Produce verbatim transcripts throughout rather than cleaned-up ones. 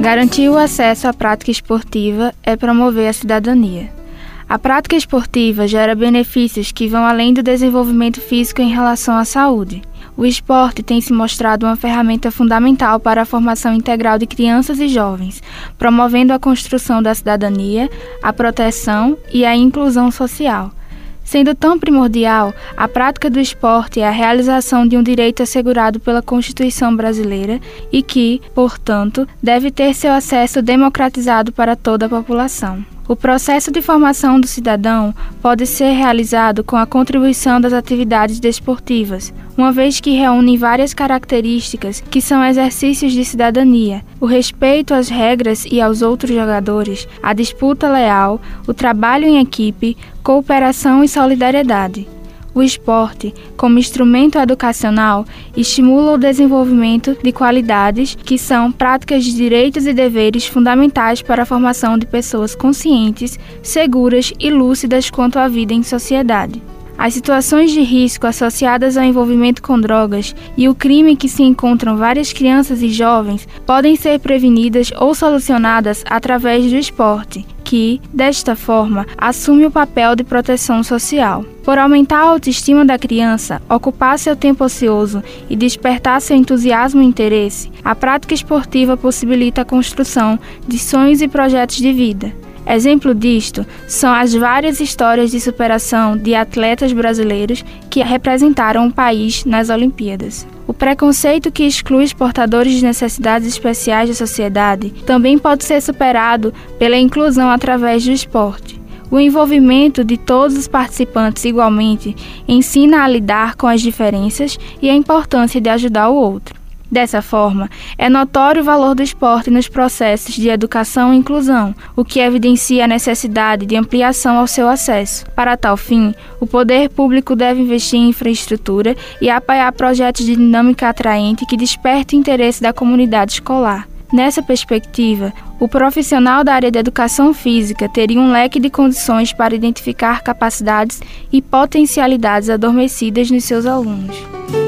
Garantir o acesso à prática esportiva é promover a cidadania. A prática esportiva gera benefícios que vão além do desenvolvimento físico em relação à saúde. O esporte tem se mostrado uma ferramenta fundamental para a formação integral de crianças e jovens, promovendo a construção da cidadania, a proteção e a inclusão social. Sendo tão primordial, a prática do esporte é a realização de um direito assegurado pela Constituição brasileira e que, portanto, deve ter seu acesso democratizado para toda a população. O processo de formação do cidadão pode ser realizado com a contribuição das atividades desportivas, uma vez que reúnem várias características que são exercícios de cidadania: o respeito às regras e aos outros jogadores, a disputa leal, o trabalho em equipe, cooperação e solidariedade. O esporte, como instrumento educacional, estimula o desenvolvimento de qualidades que são práticas de direitos e deveres fundamentais para a formação de pessoas conscientes, seguras e lúcidas quanto à vida em sociedade. As situações de risco associadas ao envolvimento com drogas e o crime que se encontram várias crianças e jovens podem ser prevenidas ou solucionadas através do esporte, que, desta forma, assume o papel de proteção social. Por aumentar a autoestima da criança, ocupar seu tempo ocioso e despertar seu entusiasmo e interesse, a prática esportiva possibilita a construção de sonhos e projetos de vida. Exemplo disto são as várias histórias de superação de atletas brasileiros que representaram o país nas Olimpíadas. O preconceito que exclui os portadores de necessidades especiais da sociedade também pode ser superado pela inclusão através do esporte. O envolvimento de todos os participantes igualmente ensina a lidar com as diferenças e a importância de ajudar o outro. Dessa forma, é notório o valor do esporte nos processos de educação e inclusão, o que evidencia a necessidade de ampliação ao seu acesso. Para tal fim, o poder público deve investir em infraestrutura e apoiar projetos de dinâmica atraente que despertem o interesse da comunidade escolar. Nessa perspectiva, o profissional da área de educação física teria um leque de condições para identificar capacidades e potencialidades adormecidas nos seus alunos.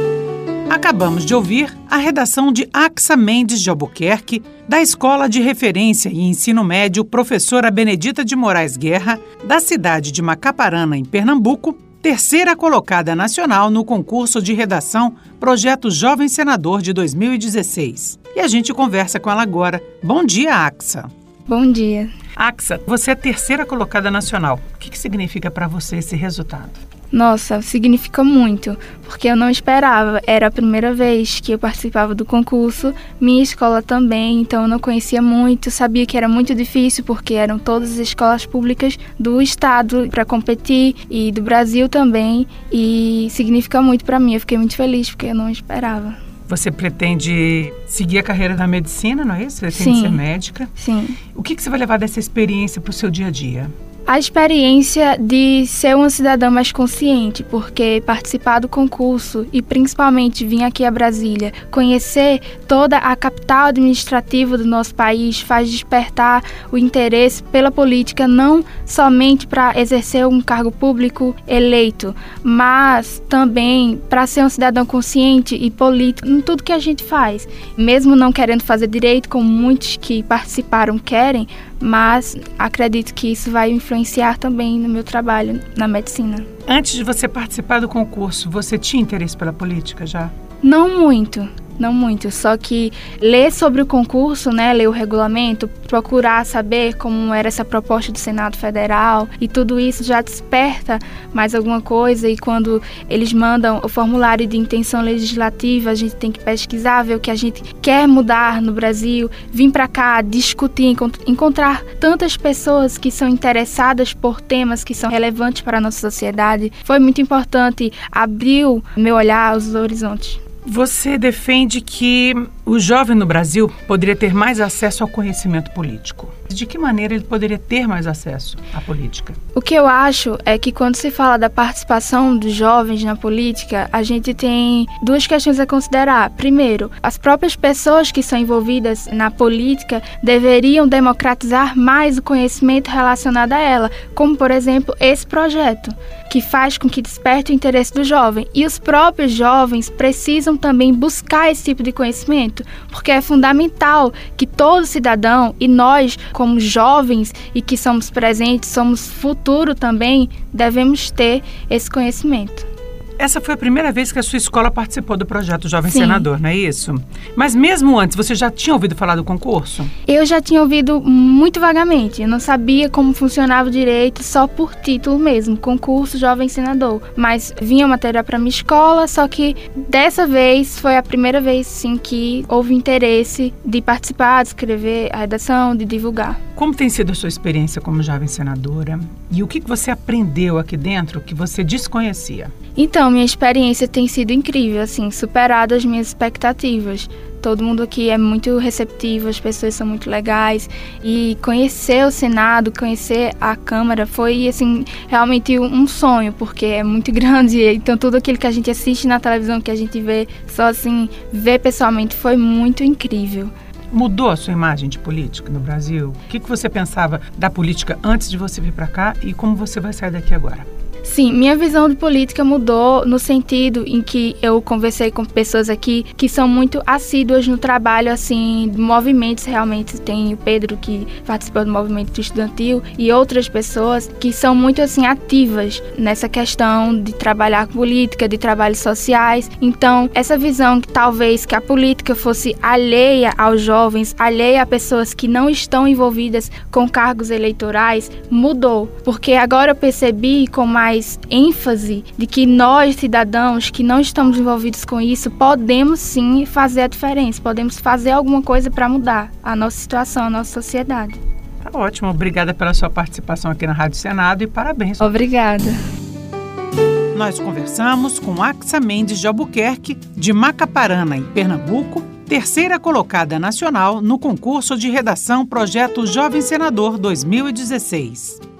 Acabamos de ouvir a redação de Axa Mendes de Albuquerque, da Escola de Referência e Ensino Médio Professora Benedita de Moraes Guerra, da cidade de Macaparana, em Pernambuco, terceira colocada nacional no concurso de redação Projeto Jovem Senador de dois mil e dezesseis. E a gente conversa com ela agora. Bom dia, Axa. Bom dia. Axa, você é a terceira colocada nacional. O que, que significa para você esse resultado? Nossa, significa muito, porque eu não esperava. Era a primeira vez que eu participava do concurso, minha escola também, então eu não conhecia muito, sabia que era muito difícil, porque eram todas as escolas públicas do estado para competir e do Brasil também, e significa muito para mim. Eu fiquei muito feliz, porque eu não esperava. Você pretende seguir a carreira da medicina, não é isso? Você pretende Sim. ser médica? Sim. O que, que você vai levar dessa experiência para o seu dia a dia? A experiência de ser uma cidadã mais consciente, porque participar do concurso e principalmente vir aqui a Brasília, conhecer toda a capital administrativa do nosso país, faz despertar o interesse pela política, não somente para exercer um cargo público eleito, mas também para ser um cidadão consciente e político em tudo que a gente faz. Mesmo não querendo fazer direito, como muitos que participaram querem, mas acredito que isso vai influenciar também no meu trabalho na medicina. Antes de você participar do concurso, você tinha interesse pela política já? Não muito. Não muito, só que ler sobre o concurso, né, ler o regulamento, procurar saber como era essa proposta do Senado Federal e tudo isso já desperta mais alguma coisa, e quando eles mandam o formulário de intenção legislativa, a gente tem que pesquisar, ver o que a gente quer mudar no Brasil, vir para cá, discutir, encontrar tantas pessoas que são interessadas por temas que são relevantes para a nossa sociedade. Foi muito importante, abriu meu olhar aos horizontes. Você defende que o jovem no Brasil poderia ter mais acesso ao conhecimento político. De que maneira ele poderia ter mais acesso à política? O que eu acho é que quando se fala da participação dos jovens na política, a gente tem duas questões a considerar. Primeiro, as próprias pessoas que são envolvidas na política deveriam democratizar mais o conhecimento relacionado a ela, como, por exemplo, esse projeto, que faz com que desperte o interesse do jovem. E os próprios jovens precisam também buscar esse tipo de conhecimento. muito, porque é fundamental que todo cidadão, e nós, como jovens e que somos presentes, somos futuro também, devemos ter esse conhecimento. Essa foi a primeira vez que a sua escola participou do projeto Jovem Sim. Senador, não é isso? Mas mesmo antes, você já tinha ouvido falar do concurso? Eu já tinha ouvido muito vagamente, eu não sabia como funcionava direito, só por título mesmo, concurso Jovem Senador. Mas vinha matéria para minha escola, só que dessa vez foi a primeira vez sim, que houve interesse de participar, de escrever a redação, de divulgar. Como tem sido a sua experiência como jovem senadora? E o que você aprendeu aqui dentro que você desconhecia? Então, minha experiência tem sido incrível, assim, superado as minhas expectativas. Todo mundo aqui é muito receptivo, as pessoas são muito legais. E conhecer o Senado, conhecer a Câmara foi, assim, realmente um sonho, porque é muito grande. Então, tudo aquilo que a gente assiste na televisão, que a gente vê, só assim, ver pessoalmente, foi muito incrível. Mudou a sua imagem de política no Brasil? O que você pensava da política antes de você vir para cá e como você vai sair daqui agora? Sim, minha visão de política mudou no sentido em que eu conversei com pessoas aqui que são muito assíduas no trabalho, assim, de movimentos realmente. Tem o Pedro, que participou do movimento estudantil, e outras pessoas que são muito, assim, ativas nessa questão de trabalhar com política, de trabalhos sociais. Então, essa visão que talvez que a política fosse alheia aos jovens, alheia a pessoas que não estão envolvidas com cargos eleitorais, mudou. Porque agora eu percebi com mais ênfase de que nós, cidadãos que não estamos envolvidos com isso, podemos sim fazer a diferença, podemos fazer alguma coisa para mudar a nossa situação, a nossa sociedade. Tá ótimo, obrigada pela sua participação aqui na Rádio Senado e parabéns. Obrigada. Nós conversamos com Axa Mendes de Albuquerque, de Macaparana, em Pernambuco, terceira colocada nacional no concurso de redação Projeto Jovem Senador dois mil e dezesseis.